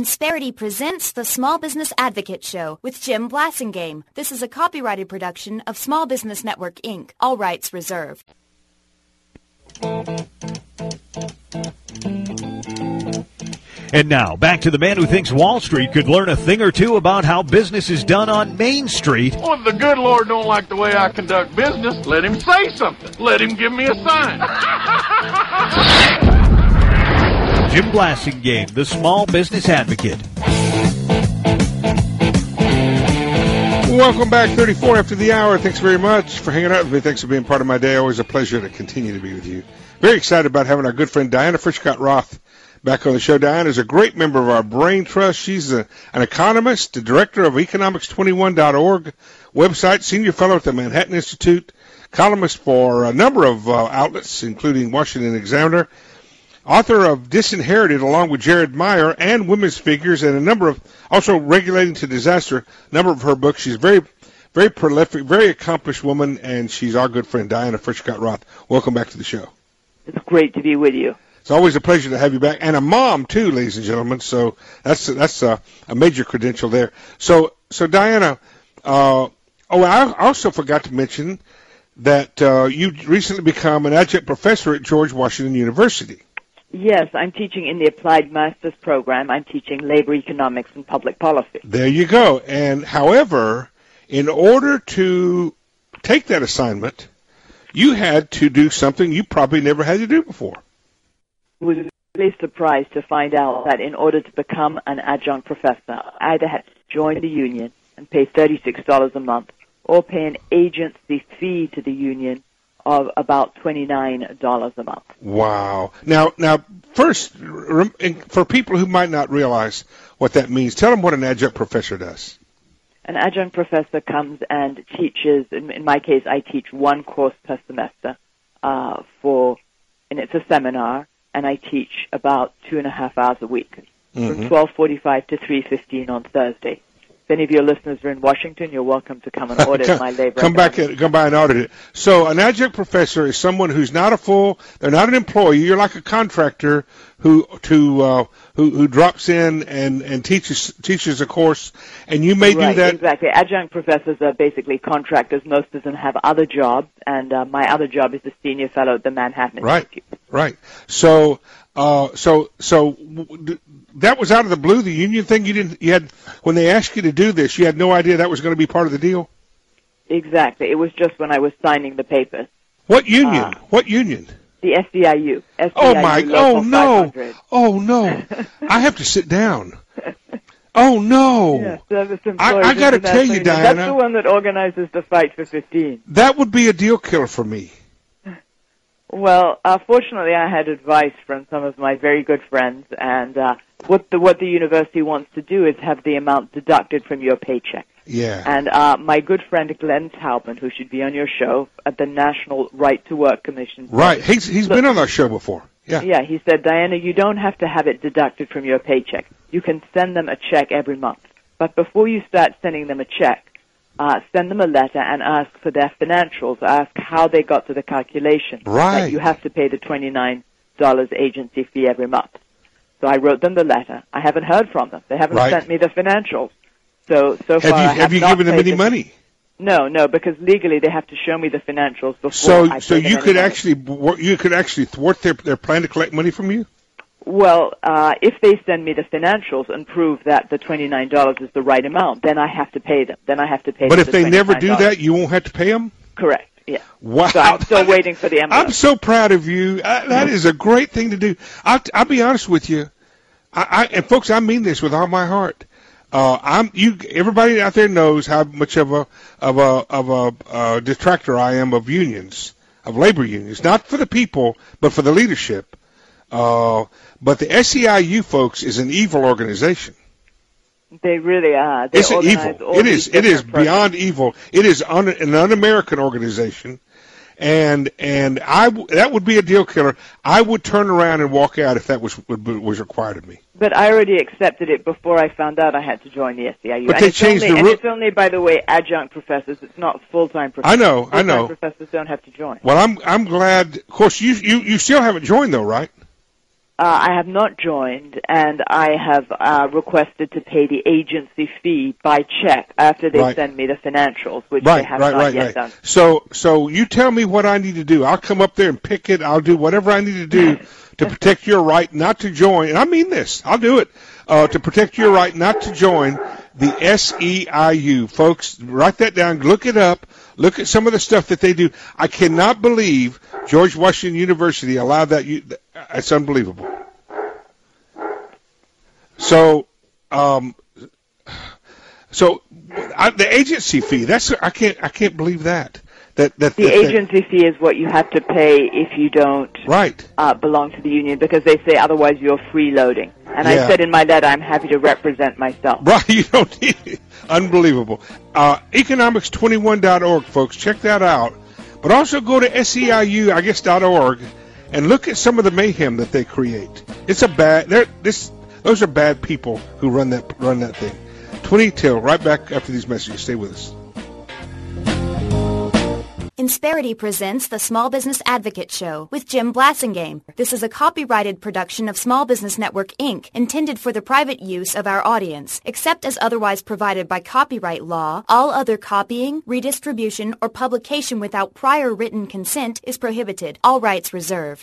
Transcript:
Insperity presents the Small Business Advocate Show with Jim Blasingame. This is a copyrighted production of Small Business Network, Inc. All rights reserved. And now, back to the man who thinks Wall Street could learn a thing or two about how business is done on Main Street. Well, if the good Lord don't like the way I conduct business, let him say something. Let him give me a sign. Jim Blasingame, the Small Business Advocate. Welcome back, 34 after the hour. Thanks very much for hanging out with me. Thanks for being part of my day. Always a pleasure to continue to be with you. Very excited about having our good friend Diana Fritchcott-Roth back on the show. Diana is a great member of our Brain Trust. She's an economist, the director of economics21.org website, senior fellow at the Manhattan Institute, columnist for a number of outlets, including Washington Examiner, author of Disinherited along with Jared Meyer and Women's Figures, and a number of, also Regulating to Disaster, a number of her books. She's very, very prolific, very accomplished woman, and she's our good friend Diana Fritchcott-Roth. Welcome back to the show. It's great to be with you. It's always a pleasure to have you back, and a mom too, ladies and gentlemen. So that's a major credential there. So Diana, I also forgot to mention that you recently become an adjunct professor at George Washington University. Yes, I'm teaching in the Applied Master's program. I'm teaching labor economics and public policy. There you go. And however, in order to take that assignment, you had to do something you probably never had to do before. I was really surprised to find out that in order to become an adjunct professor, I either had to join the union and pay $36 a month or pay an agency fee to the union of about $29 a month. Wow. Now, first, for people who might not realize what that means, tell them what an adjunct professor does. An adjunct professor comes and teaches, in my case, I teach one course per semester, and it's a seminar, and I teach about 2.5 hours a week, from 12:45 to 3:15 on Thursday. If any of your listeners are in Washington, you're welcome to come and audit my labor. Come by and audit it. So an adjunct professor is someone who's not they're not an employee. You're like a contractor who drops in and teaches a course, and you may do that. Exactly. Adjunct professors are basically contractors. Most of them have other jobs, and my other job is a senior fellow at the Manhattan Institute. Right. So that was out of the blue, the union thing. When they asked you to do this, you had no idea that was going to be part of the deal? Exactly. It was just when I was signing the papers. What union? What union? The SEIU. Oh no. I have to sit down. Oh no. Yeah, Service I got to tell you, Diana. That's the one that organizes the Fight for 15. That would be a deal killer for me. Well, fortunately, I had advice from some of my very good friends, and what the university wants to do is have the amount deducted from your paycheck. Yeah. And my good friend Glenn Taubman, who should be on your show at the National Right to Work Commission. Right. He's been on our show before. Yeah. Yeah. He said, Diana, you don't have to have it deducted from your paycheck. You can send them a check every month, but before you start sending them a check, send them a letter and ask for their financials. Ask how they got to the calculation. Right. That you have to pay the $29 agency fee every month. So I wrote them the letter. I haven't heard from them. They haven't sent me the financials. So far, have you given them any money? No, because legally they have to show me the financials before. So you could actually thwart their plan to collect money from you? Well, if they send me the financials and prove that the $29 is the right amount, then I have to pay them. But if they never do that, you won't have to pay them? Correct, yeah. Wow. So I'm still waiting for the envelope. I'm so proud of you. That is a great thing to do. I'll be honest with you. And folks, I mean this with all my heart. Everybody out there knows how much of a detractor I am of unions, of labor unions. Not for the people, but for the leadership. But the SEIU, folks, is an evil organization. They really are. It's evil. It is beyond evil. It is an un-American organization, and that would be a deal killer. I would turn around and walk out if that was required of me. But I already accepted it before I found out I had to join the SEIU. But they changed the rule. And it's only, by the way, adjunct professors. It's not full-time professors. I know. Full-time professors don't have to join. Well, I'm glad. Of course, you still haven't joined though, right? I have not joined, and I have requested to pay the agency fee by check after they send me the financials, which they have not yet done. So you tell me what I need to do. I'll come up there and pick it. I'll do whatever I need to do to protect your right not to join. And I mean this. I'll do it. To protect your right not to join the SEIU. Folks, write that down. Look it up. Look at some of the stuff that they do. I cannot believe George Washington University allowed that. It's unbelievable. So, the agency fee. I can't believe that. The agency fee is what you have to pay if you don't belong to the union, because they say otherwise you're freeloading. And I said in my letter, I'm happy to represent myself. Right, you don't need it. Unbelievable. Economics21.org, folks. Check that out. But also go to SEIU.org and look at some of the mayhem that they create. Those are bad people who run that thing. 20 till, right back after these messages. Stay with us. Insperity presents the Small Business Advocate Show with Jim Blasingame. This is a copyrighted production of Small Business Network, Inc., intended for the private use of our audience. Except as otherwise provided by copyright law, all other copying, redistribution, or publication without prior written consent is prohibited. All rights reserved.